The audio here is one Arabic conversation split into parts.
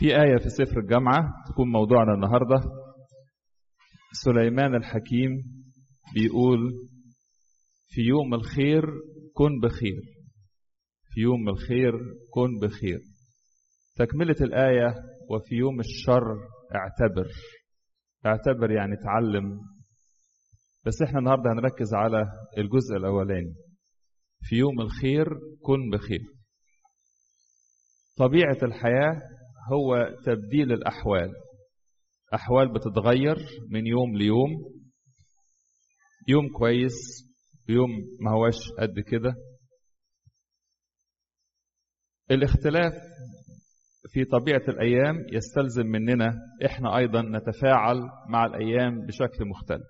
في آية في سفر الجامعة تكون موضوعنا النهاردة. سليمان الحكيم بيقول في يوم الخير كن بخير، في يوم الخير كن بخير. تكملة الآية وفي يوم الشر اعتبر. اعتبر يعني تعلم، بس احنا النهاردة هنركز على الجزء الأولاني. في يوم الخير كن بخير. طبيعة الحياة هو تبديل الأحوال. أحوال بتتغير من يوم ليوم، يوم كويس يوم ما هواش قد كده. الاختلاف في طبيعة الأيام يستلزم مننا إحنا أيضا نتفاعل مع الأيام بشكل مختلف.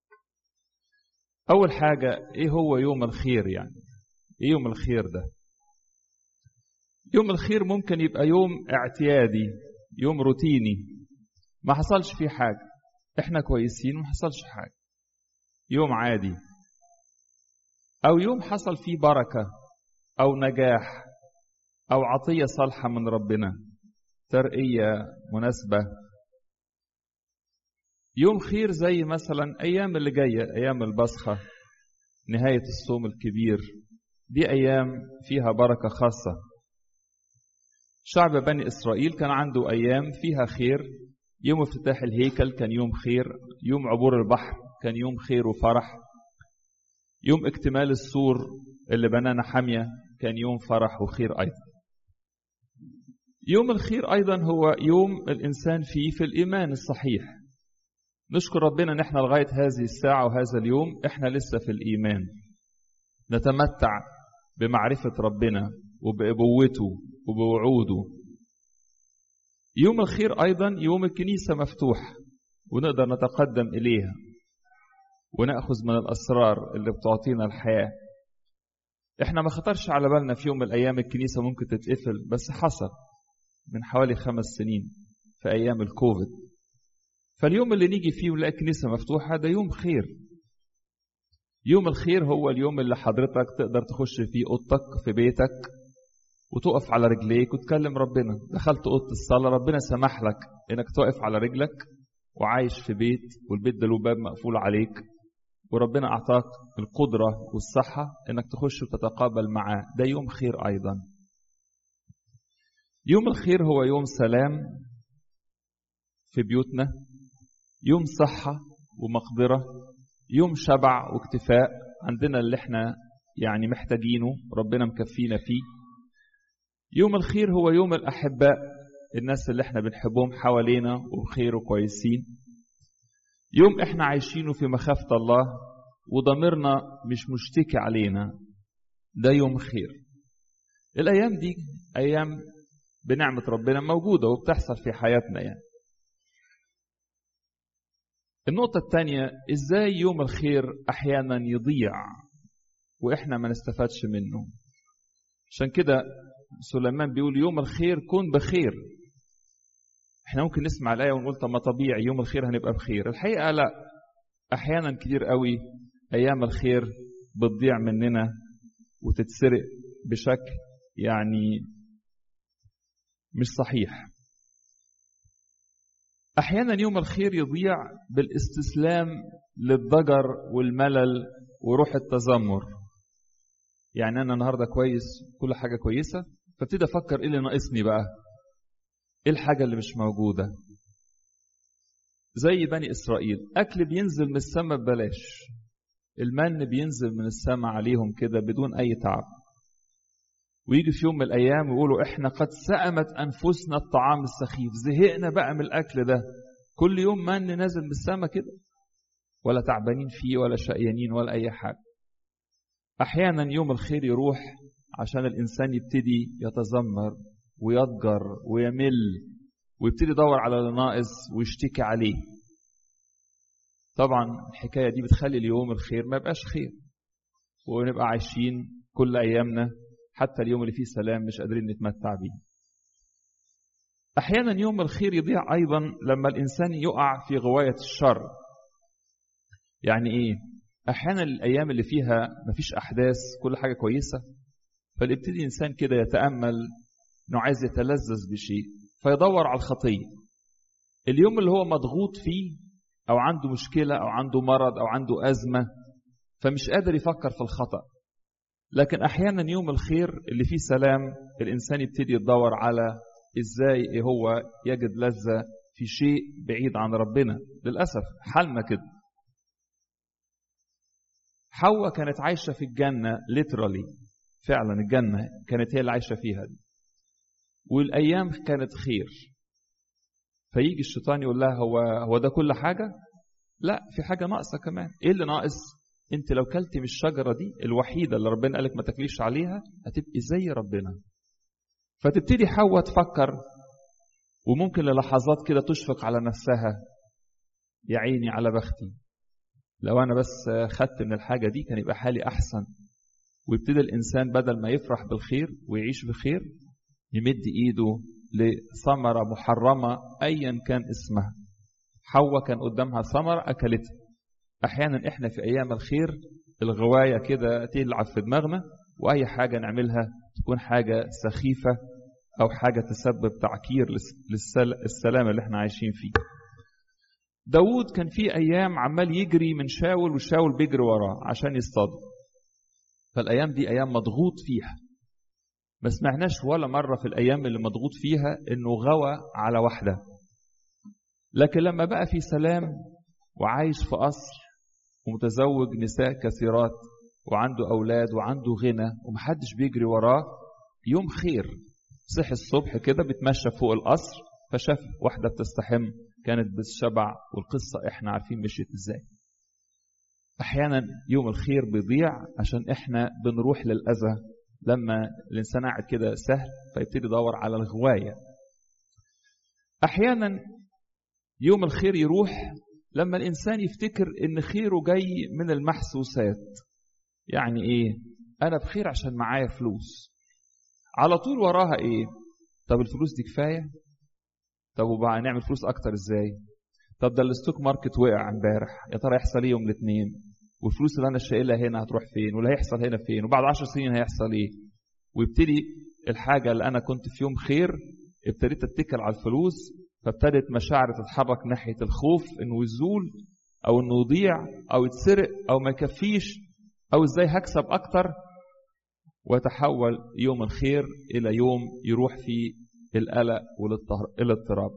أول حاجة إيه هو يوم الخير؟ يعني إيه يوم الخير ده؟ يوم الخير ممكن يبقى يوم اعتيادي، يوم روتيني ما حصلش فيه حاجة، إحنا كويسين وما حصلش حاجة، يوم عادي. أو يوم حصل فيه بركة أو نجاح أو عطية صالحة من ربنا، ترقية مناسبة. يوم خير زي مثلا أيام اللي جاية، أيام البصخة، نهاية الصوم الكبير، دي أيام فيها بركة خاصة. شعب بني إسرائيل كان عنده أيام فيها خير. يوم افتتاح الهيكل كان يوم خير، يوم عبور البحر كان يوم خير وفرح، يوم اكتمال السور اللي بنانا حامية كان يوم فرح وخير أيضا. يوم الخير أيضا هو يوم الإنسان فيه في الإيمان الصحيح. نشكر ربنا ان احنا لغاية هذه الساعة وهذا اليوم احنا لسه في الإيمان، نتمتع بمعرفة ربنا وبأبوته وبوعوده. يوم الخير أيضا يوم الكنيسة مفتوح ونقدر نتقدم إليها ونأخذ من الأسرار اللي بتعطينا الحياة. احنا ما خطرش على بالنا في يوم من الأيام الكنيسة ممكن تتقفل، بس حصل من حوالي 5 سنين في أيام الكوفيد. فاليوم اللي نيجي فيه ونلاقي الكنيسة مفتوحة ده يوم خير. يوم الخير هو اليوم اللي حضرتك تقدر تخش فيه أوضتك في بيتك وتقف على رجليك وتكلم ربنا. دخلت أوضة الصلاة، ربنا سمح لك إنك تقف على رجلك وعايش في بيت، والبيت ده له باب مقفول عليك، وربنا أعطاك القدرة والصحة إنك تخش وتتقابل معاه. ده يوم خير أيضا. يوم الخير هو يوم سلام في بيوتنا، يوم صحة ومقدرة، يوم شبع واكتفاء عندنا اللي احنا يعني محتاجينه ربنا مكفينا فيه. يوم الخير هو يوم الأحباء، الناس اللي احنا بنحبهم حوالينا وبخير وكويسين. يوم احنا عايشينه في مخافة الله وضميرنا مش مشتكي علينا، ده يوم خير. الأيام دي أيام بنعمة ربنا موجودة وبتحصل في حياتنا يعني. النقطة الثانية، ازاي يوم الخير احيانا يضيع واحنا ما نستفادش منه. عشان كده سليمان بيقول يوم الخير كن بخير. احنا ممكن نسمع الآية ونقول طب ما طبيعي يوم الخير هنبقى بخير. الحقيقة لا، احيانا كتير قوي ايام الخير بتضيع مننا وتتسرق بشكل يعني مش صحيح. أحيانا يوم الخير يضيع بالاستسلام للضجر والملل وروح التذمر. يعني أنا النهاردة كويس، كل حاجة كويسة، فابتدي أفكر إيه اللي ناقصني بقى، إيه الحاجة اللي مش موجودة. زي بني إسرائيل، أكل بينزل من السماء ببلاش، المن بينزل من السماء عليهم كده بدون أي تعب، ويجي في يوم من الأيام ويقولوا إحنا قد سأمت أنفسنا الطعام السخيف، زهقنا بقى من الأكل ده، كل يوم من نازل من السماء كده، ولا تعبانين فيه ولا شقيانين ولا أي حاجة. أحيانا يوم الخير يروح عشان الإنسان يبتدي يتذمر ويضجر ويمل ويبتدي يدور على الناقص ويشتكي عليه. طبعا الحكاية دي بتخلي اليوم الخير ما يبقاش خير، ونبقى عايشين كل أيامنا حتى اليوم اللي فيه سلام مش قادرين نتمتع بيه. أحيانا يوم الخير يضيع أيضا لما الإنسان يقع في غواية الشر. يعني إيه؟ أحيانا الأيام اللي فيها مفيش أحداث كل حاجة كويسة، فالابتدي الإنسان كده يتأمل إنه عايز يتلذذ بشيء، فيدور على الخطية. اليوم اللي هو مضغوط فيه أو عنده مشكلة أو عنده مرض أو عنده أزمة فمش قادر يفكر في الخطأ. لكن أحيانا يوم الخير اللي فيه سلام الإنسان يبتدي يدور على إزاي هو يجد لذة في شيء بعيد عن ربنا. للأسف حالنا كده. حواء كانت عايشة في الجنة literally، فعلا الجنة كانت هي اللي عايشة فيها دي. والأيام كانت خير. فيجي الشيطان يقول لها هو ده كل حاجة؟ لا، في حاجة ناقصة كمان. إيه اللي ناقص؟ أنت لو كلت من الشجرة دي الوحيدة اللي ربنا قالك ما تاكليش عليها هتبقي زي ربنا. فتبتدي حواء تفكر، وممكن للحظات كده تشفق على نفسها، يا عيني على بختي، لو أنا بس خدت من الحاجة دي كان يبقى حالي أحسن. ويبتدي الإنسان بدل ما يفرح بالخير ويعيش بخير يمد إيده لثمرة محرمة أيا كان اسمها. حواء كان قدامها ثمرة أكلتها. أحيانا إحنا في أيام الخير الغواية كده تلعب في دماغنا، وأي حاجة نعملها تكون حاجة سخيفة أو حاجة تسبب تعكير للسلام اللي إحنا عايشين فيه. داود كان في أيام عمال يجري من شاول وشاول بيجري وراه عشان يصطاده. فالأيام دي أيام مضغوط فيها. ما سمعناش ولا مرة في الأيام اللي مضغوط فيها إنه غوى على واحدة. لكن لما بقى في سلام وعايش في قصر ومتزوج نساء كثيرات وعنده أولاد وعنده غنى ومحدش بيجري وراه، يوم خير. صحي الصبح كده بتمشى فوق القصر فشاف واحدة بتستحم كانت بالشبع، والقصة احنا عارفين مشيت ازاي. احيانا يوم الخير بيضيع عشان احنا بنروح للأذى. لما الإنسان قاعد كده سهل فيبتدي يدور على الغواية. احيانا يوم الخير يروح لما الإنسان يفتكر إن خيره جاي من المحسوسات. يعني إيه؟ أنا بخير عشان معايا فلوس. على طول وراها إيه؟ طب الفلوس دي كفاية؟ طب وبقى نعمل فلوس أكتر إزاي؟ طب ده الستوك ماركت وقع امبارح، يا ترى يحصل إيه يوم الاثنين؟ والفلوس اللي أنا شايلها هنا هتروح فين؟ واللي هيحصل هنا فين؟ وبعد 10 سنين هيحصل إيه؟ ويبتدي الحاجة اللي أنا كنت في يوم خير ابتديت أتكل على الفلوس، فابتدت مشاعر تتحرك ناحية الخوف إنه يزول أو إنه يضيع أو يتسرق أو ما يكفيش أو إزاي هكسب أكتر. وتحول يوم الخير إلى يوم يروح فيه القلق والاضطراب.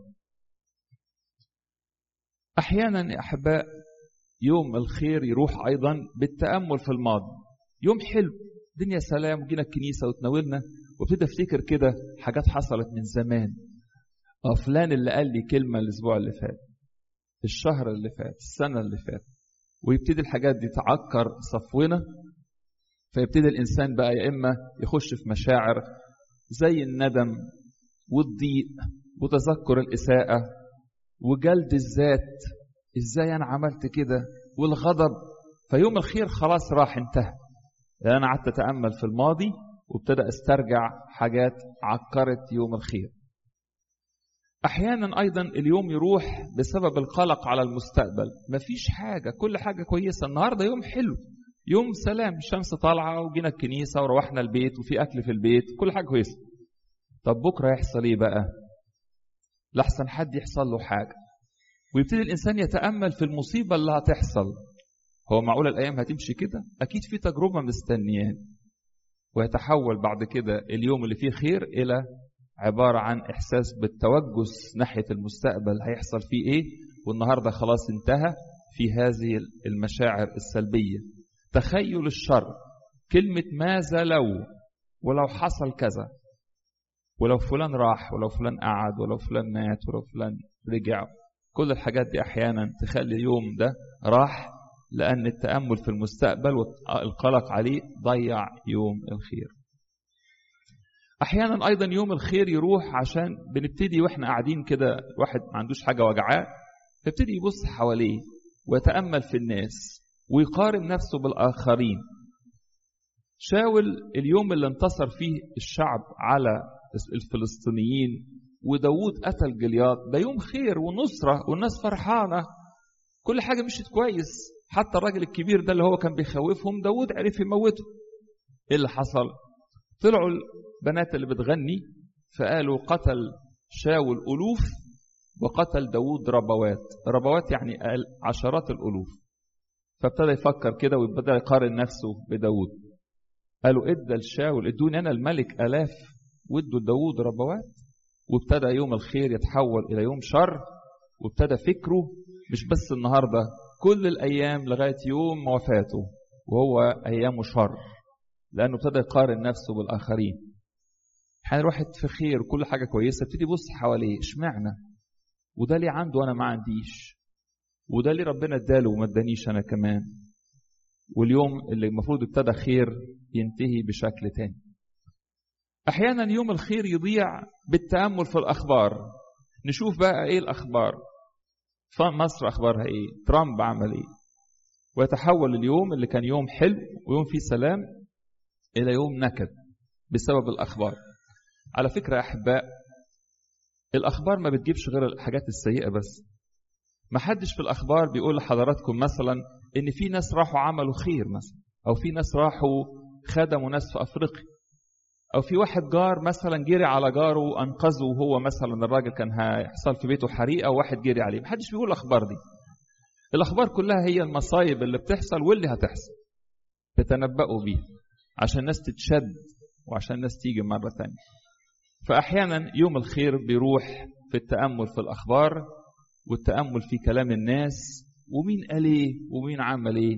أحيانا يا أحباء يوم الخير يروح أيضا بالتأمل في الماضي. يوم حلو، دنيا سلام، وجينا الكنيسة وتناولنا وابتدي أفتكر كده حاجات حصلت من زمان. فلان اللي قال لي كلمة الأسبوع اللي فات، الشهر اللي فات، السنة اللي فات، ويبتدي الحاجات دي تعكر صفونا. فيبتدي الإنسان بقى يا إما يخش في مشاعر زي الندم والضيق وتذكر الإساءة وجلد الذات، إزاي أنا عملت كده، والغضب. فيوم الخير خلاص راح انتهى. أنا قعدت أتأمل في الماضي وابتدأ استرجع حاجات عكرت يوم الخير. أحيانا أيضا اليوم يروح بسبب القلق على المستقبل. مفيش حاجة، كل حاجة كويسة. النهاردة يوم حلو، يوم سلام، الشمس طالعة وجينا الكنيسة وروحنا البيت وفي أكل في البيت، كل حاجة كويسة. طب بكرة يحصل إيه بقى؟ لحسن حد يحصل له حاجة، ويبتدي الإنسان يتأمل في المصيبة اللي هتحصل. هو معقول الأيام هتمشي كده؟ أكيد في تجربة مستنيان. ويتحول بعد كده اليوم اللي فيه خير إلى عبارة عن إحساس بالتوجس ناحية المستقبل، هيحصل فيه إيه؟ والنهاردة خلاص انتهى في هذه المشاعر السلبية. تخيل الشر، كلمة ماذا لو، ولو حصل كذا، ولو فلان راح، ولو فلان قعد، ولو فلان مات، ولو فلان رجع. كل الحاجات دي أحيانا تخلي اليوم ده راح، لأن التأمل في المستقبل والقلق عليه ضيع يوم الخير. أحيانا أيضا يوم الخير يروح عشان بنبتدي وإحنا قاعدين كده، واحد ما عندوش حاجة وجعاه، فابتدي يبص حواليه ويتأمل في الناس ويقارن نفسه بالآخرين. شاول اليوم اللي انتصر فيه الشعب على الفلسطينيين وداود قتل جليات، ده يوم خير ونصرة والناس فرحانة، كل حاجة مشيت كويس. حتى الراجل الكبير ده اللي هو كان بيخوفهم داود عرف يموته. ايه اللي حصل؟ طلعوا البنات اللي بتغني فقالوا قتل شاول ألوف وقتل داود ربوات. ربوات يعني عشرات الألوف. فابتدى يفكر كده وابتدى يقارن نفسه بداود. قالوا ادى لشاول، ادوني أنا الملك آلاف وادوا لداود ربوات. وابتدى يوم الخير يتحول إلى يوم شر، وابتدى فكره مش بس النهاردة، كل الأيام لغاية يوم وفاته وهو أيامه شر، لأنه ابتدى يقارن نفسه بالآخرين. حين الواحد في خير وكل حاجة كويسة ابتدي يبص حواليه، اشمعنى وده ليه عنده وأنا ما عنديش، وده ليه ربنا اداله وما ادانيش أنا كمان. واليوم اللي المفروض ابتدى خير ينتهي بشكل تاني. أحيانا يوم الخير يضيع بالتأمل في الأخبار. نشوف بقى إيه الأخبار، مصر أخبارها إيه، ترامب عمل إيه، ويتحول اليوم اللي كان يوم حلو ويوم فيه سلام إلى يوم نكد بسبب الأخبار. على فكرة يا أحباء، الأخبار ما بتجيبش غير الحاجات السيئة بس. ما حدش في الأخبار بيقول لحضراتكم مثلا إن في ناس راحوا عملوا خير مثلا، أو في ناس راحوا خدموا ناس في أفريقيا، أو في واحد جار مثلا جري على جاره وأنقذه، وهو مثلا الراجل كان هيحصل في بيته حريقة وواحد جري عليه. ما حدش بيقول الأخبار دي. الأخبار كلها هي المصايب اللي بتحصل واللي هتحصل، تتنبأوا بيها عشان الناس تتشد وعشان الناس تيجي مرة تانية. فأحيانا يوم الخير بيروح في التأمل في الأخبار والتأمل في كلام الناس ومين قال ايه ومين عمل ايه.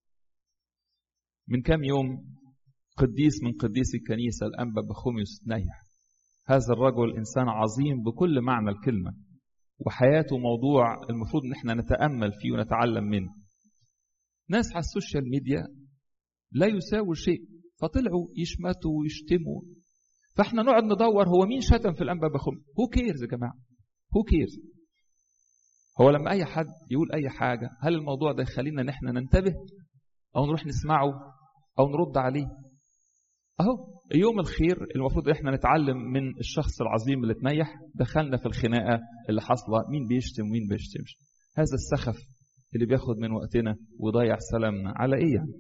من كام يوم قديس من قديس الكنيسة الأنبا بخوميوس نيح. هذا الرجل إنسان عظيم بكل معنى الكلمة، وحياته موضوع المفروض ان احنا نتأمل فيه ونتعلم منه. ناس على السوشيال ميديا لا يساوي شيء، فطلعوا يشمتوا ويشتموا، فاحنا نقعد ندور هو مين شتم في الأنبا بخوميوس. هو كيرز يا جماعة، هو كيرز. هو لما أي حد يقول أي حاجة، هل الموضوع ده يخلينا ان احنا ننتبه أو نروح نسمعه أو نرد عليه؟ أهو يوم الخير المفروض احنا نتعلم من الشخص العظيم اللي تنيح. دخلنا في الخناقة اللي حصلة، مين بيشتم ومين بيشتمش. هذا السخف اللي بياخد من وقتنا ويضيع سلامنا على ايه يعني؟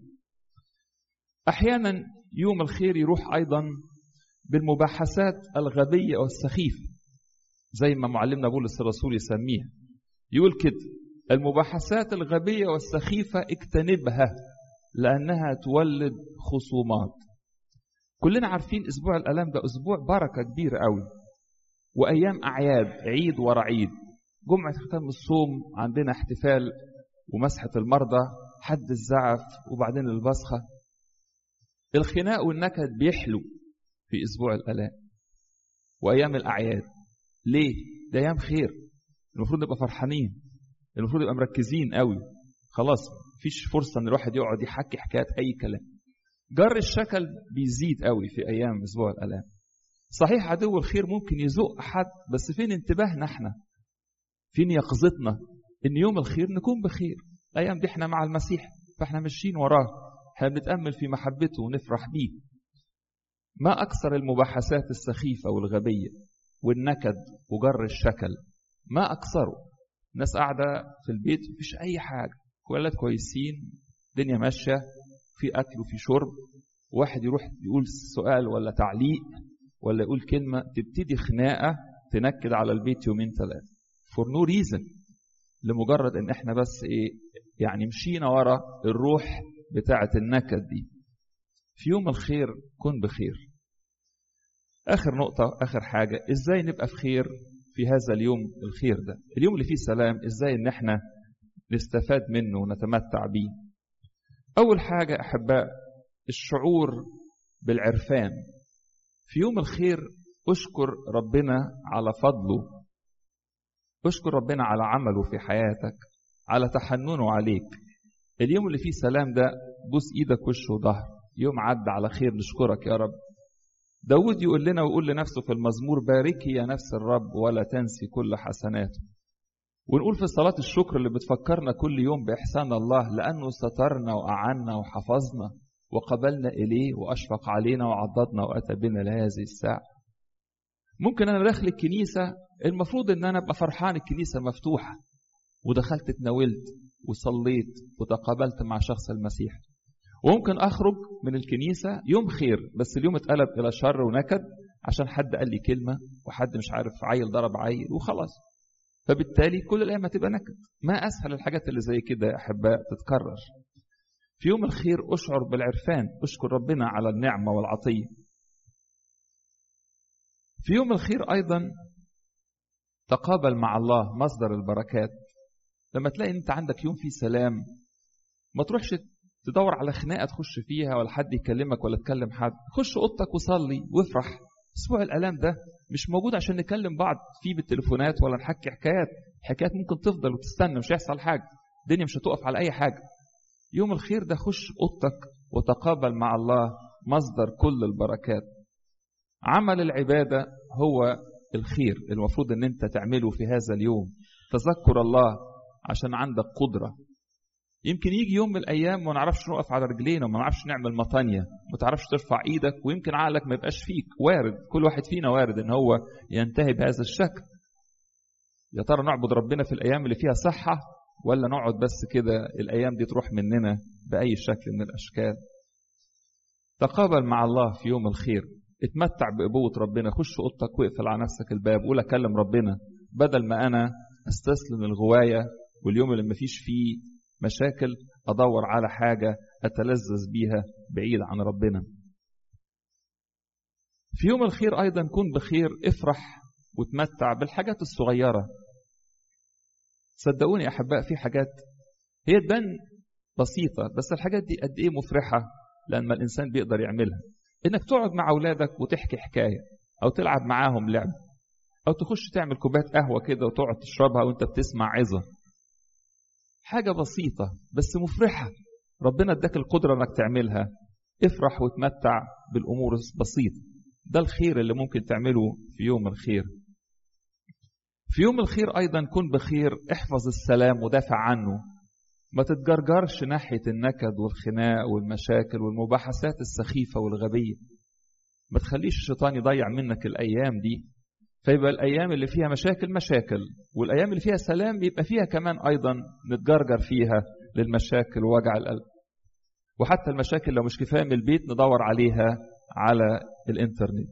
احيانا يوم الخير يروح ايضا بالمباحثات الغبية والسخيفة، زي ما معلمنا بولس الرسول يسميها. يقول كده: المباحثات الغبية والسخيفة اجتنبها لأنها تولد خصومات. كلنا عارفين أسبوع الآلام ده أسبوع بركة كبيرة قوي، وأيام أعياد، عيد ورا عيد. جمعة ختام الصوم عندنا احتفال ومسحة المرضى، حد الزعف، وبعدين البصخة. الخناق والنكد بيحلو في أسبوع الآلام وأيام الأعياد. ليه؟ ده أيام خير، المفروض نبقى فرحانين، المفروض نبقى مركزين قوي. خلاص مفيش فرصة ان الواحد يقعد يحكي حكايات أي كلام. جر الشكل بيزيد قوي في أيام أسبوع الآلام. صحيح عدو الخير ممكن يزق حد، بس فين انتباهنا احنا؟ فين يقظتنا ان يوم الخير نكون بخير؟ الأيام دي احنا مع المسيح، فاحنا ماشيين وراه، احنا بنتأمل في محبته ونفرح بيه. ما أكثر المباحثات السخيفة والغبية والنكد وجر الشكل، ما أكثره. ناس قاعدة في البيت مفيش أي حاجة، ولاد كويسين، دنيا ماشية، في أكل وفي شرب، واحد يروح يقول سؤال ولا تعليق ولا يقول كلمة تبتدي خناقة تنكد على البيت يومين ثلاثة for no reason، لمجرد ان احنا بس ايه يعني مشينا ورا الروح بتاعة النكد دي. في يوم الخير كن بخير. آخر نقطة، آخر حاجة، ازاي نبقى في خير في هذا اليوم الخير ده، اليوم اللي فيه سلام، ازاي ان احنا نستفاد منه ونتمتع بيه. أول حاجة أحباء الشعور بالعرفان. في يوم الخير أشكر ربنا على فضله، أشكر ربنا على عمله في حياتك، على تحننه عليك. اليوم اللي فيه سلام ده بوس إيدك وش وظهر، يوم عدى على خير، نشكرك يا رب. داود يقول لنا ويقول لنفسه في المزمور: باركي يا نفس الرب ولا تنسي كل حسناته. ونقول في صلاة الشكر اللي بتفكرنا كل يوم بإحسان الله، لأنه سترنا وأعنا وحفظنا وقبلنا إليه وأشفق علينا وعضدنا وأتى بنا لهذه الساعة. ممكن أنا داخل الكنيسة المفروض أن أنا أبقى فرحان، الكنيسة مفتوحة ودخلت اتناولت وصليت وتقابلت مع شخص المسيح، وممكن أخرج من الكنيسة يوم خير بس اليوم اتقلب إلى شر ونكد عشان حد قال لي كلمة وحد مش عارف عيل ضرب عيل وخلاص. فبالتالي كل الأيام هتبقى نكد. ما أسهل الحاجات اللي زي كده يا أحباء تتكرر. في يوم الخير أشعر بالعرفان، أشكر ربنا على النعمة والعطية. في يوم الخير أيضا تقابل مع الله مصدر البركات. لما تلاقي أنت عندك يوم فيه سلام، ما تروحش تدور على خناقة تخش فيها ولا حد يكلمك ولا تكلم حد. خش أوضتك وصلي وافرح. أسبوع الآلام ده مش موجود عشان نكلم بعض فيه بالتليفونات ولا نحكي حكايات ممكن تفضل وتستنى، مش هيحصل حاجة، الدنيا مش هتقف على أي حاجة. يوم الخير ده خش أوضتك وتقابل مع الله مصدر كل البركات. عمل العبادة هو الخير المفروض ان انت تعمله في هذا اليوم. تذكر الله عشان عندك قدرة. يمكن يجي يوم من الأيام وما نعرفش نقف على رجلينا وما نعرفش نعمل مطانية، ما تعرفش ترفع إيدك، ويمكن عقلك ما يبقاش فيك. وارد، كل واحد فينا وارد ان هو ينتهي بهذا الشكل. يا ترى نعبد ربنا في الأيام اللي فيها صحة، ولا نقعد بس كده الأيام دي تروح مننا بأي شكل من الأشكال؟ تقابل مع الله في يوم الخير. اتمتع بأبوة ربنا. خش أوضتك واقفل على نفسك الباب وقول أكلم ربنا، بدل ما أنا استسلم الغواية واليوم اللي ما فيش فيه مشاكل أدور على حاجة أتلذذ بيها بعيد عن ربنا. في يوم الخير أيضا كن بخير. افرح وتمتع بالحاجات الصغيرة. صدقوني يا أحباء، في حاجات هي تبان بسيطة بس الحاجات دي قد إيه مفرحة لما الإنسان بيقدر يعملها. إنك تقعد مع أولادك وتحكي حكاية، أو تلعب معاهم لعب، أو تخش تعمل كوباية قهوة كده وتقعد تشربها وأنت بتسمع عظة. حاجة بسيطة بس مفرحة، ربنا اداك القدرة إنك تعملها. افرح وتمتع بالأمور البسيطة. ده الخير اللي ممكن تعمله في يوم الخير. في يوم الخير أيضا كن بخير. احفظ السلام ودافع عنه. ما تتجرجرش ناحية النكد والخناق والمشاكل والمباحثات السخيفة والغبية. ما تخليش الشيطان يضيع منك الأيام دي، فيبقى الأيام اللي فيها مشاكل، والأيام اللي فيها سلام يبقى فيها كمان أيضا نتجرجر فيها للمشاكل ووجع القلب. وحتى المشاكل لو مش كفاية من البيت ندور عليها على الإنترنت.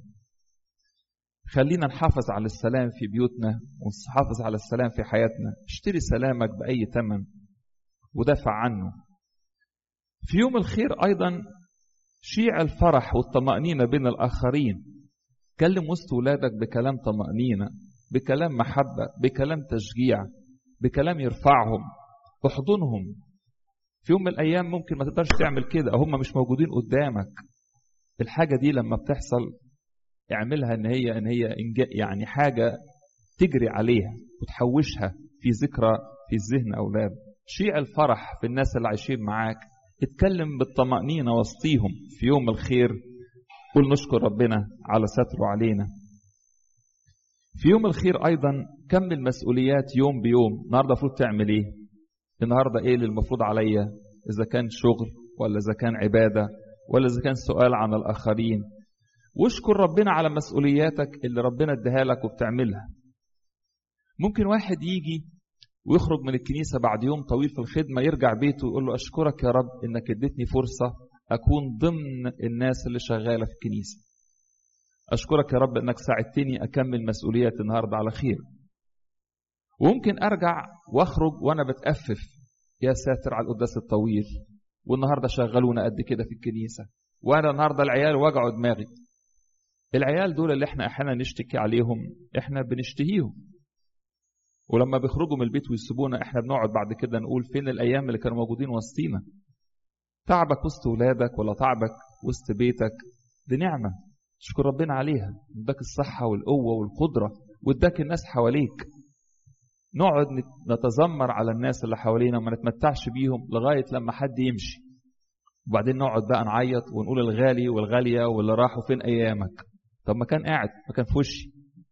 خلينا نحافظ على السلام في بيوتنا ونحافظ على السلام في حياتنا. اشتري سلامك بأي ثمن ودافع عنه. في يوم الخير أيضا شيع الفرح والطمأنينة بين الآخرين. كلم وسط ولادك بكلام طمأنينة، بكلام محبة، بكلام تشجيع، بكلام يرفعهم، احضنهم. في يوم من الأيام ممكن ما تقدرش تعمل كده أو هم مش موجودين قدامك. الحاجة دي لما بتحصل اعملها ان هي يعني حاجة تجري عليها وتحوشها في ذكرى في ذهن أولادك. شيع الفرح في الناس اللي عايشين معاك. اتكلم بالطمأنينة وسطيهم في يوم الخير. قل نشكر ربنا على ستره علينا. في يوم الخير أيضا كمل مسؤوليات يوم بيوم. النهاردة المفروض تعمل ايه؟ النهاردة ايه اللي المفروض عليا؟ إذا كان شغل ولا إذا كان عبادة ولا إذا كان سؤال عن الآخرين. واشكر ربنا على مسؤولياتك اللي ربنا اداها لك وبتعملها. ممكن واحد يجي ويخرج من الكنيسة بعد يوم طويل في الخدمة، يرجع بيته ويقول له أشكرك يا رب إنك اديتني فرصة أكون ضمن الناس اللي شغالة في الكنيسة. أشكرك يا رب إنك ساعدتني أكمل مسؤوليات النهاردة على خير. وممكن أرجع وأخرج وأنا بتأفف، يا ساتر على القداس الطويل، والنهاردة شغلونا قد كده في الكنيسة، وأنا النهاردة العيال وجعوا دماغي. العيال دول اللي احنا أحيانا نشتكي عليهم احنا بنشتهيهم، ولما بيخرجوا من البيت ويسيبونا احنا بنقعد بعد كده نقول فين الأيام اللي كانوا موجودين وسطينا. تعبك وسط ولادك ولا تعبك وسط بيتك دي نعمة شكر ربنا عليها. اداك الصحة والقوة والقدرة واداك الناس حواليك. نقعد نتذمر على الناس اللي حوالينا وما نتمتعش بيهم لغاية لما حد يمشي، وبعدين نقعد بقى نعيط ونقول الغالي والغالية واللي راحوا فين أيامك. طب ما كان قاعد، ما كان في وشي.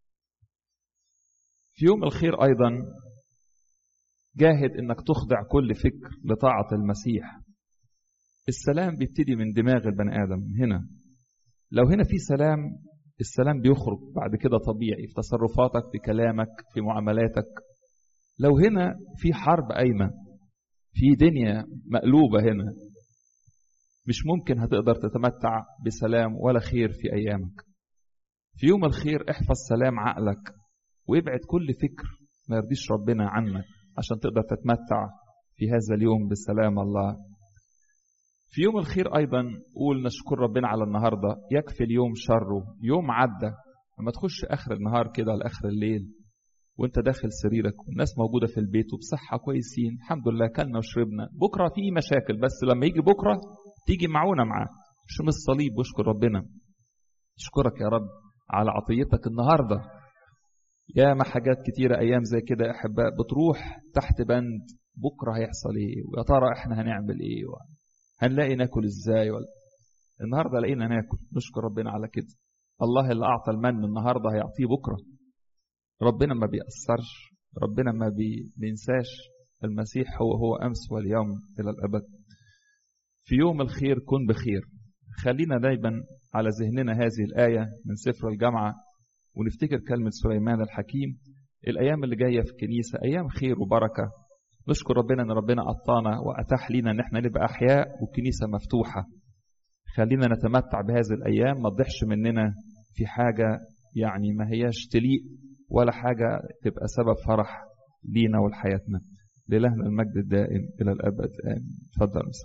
في يوم الخير أيضا جاهد إنك تخضع كل فكر لطاعة المسيح. السلام بيبتدي من دماغ البني آدم هنا. لو هنا في سلام، السلام بيخرج بعد كده طبيعي في تصرفاتك، في كلامك، في معاملاتك. لو هنا في حرب قايمة، في دنيا مقلوبة هنا، مش ممكن هتقدر تتمتع بسلام ولا خير في أيامك. في يوم الخير احفظ سلام عقلك وابعد كل فكر ما يرضيش ربنا عنك عشان تقدر تتمتع في هذا اليوم بسلام الله. في يوم الخير أيضا قول نشكر ربنا على النهاردة، يكفي اليوم شره، يوم عدى. لما تخش آخر النهار كده لآخر الليل وانت داخل سريرك والناس موجودة في البيت وبصحة كويسين الحمد لله، كلنا وشربنا، بكرة في مشاكل بس لما يجي بكرة تيجي معونا معاه، شم الصليب واشكر ربنا. اشكرك يا رب على عطيتك النهاردة. يا ما حاجات كتيرة أيام زي كده يا أحباء بتروح تحت بند بكرة هيحصل إيه، ويا ترى إحنا هنعمل إيه، هنلاقي ناكل إزاي، النهاردة لقينا ناكل، نشكر ربنا على كده. الله اللي أعطى المن النهاردة هيعطيه بكرة. ربنا ما بيأثرش، ربنا ما بينساش. المسيح هو أمس واليوم إلى الأبد. في يوم الخير كن بخير. خلينا دايما على ذهننا هذه الآية من سفر الجامعة ونفتكر كلمة سليمان الحكيم. الأيام اللي جاية في الكنيسة أيام خير وبركة. نشكر ربنا أن ربنا أعطانا وأتاح لنا أن احنا نبقى أحياء والكنيسة مفتوحة. خلينا نتمتع بهذه الأيام، ما تضيعش مننا في حاجة يعني ما هياش تليق ولا حاجة تبقى سبب فرح لينا ولحياتنا. لإلهنا المجد الدائم إلى الأبد آمين. تفضل.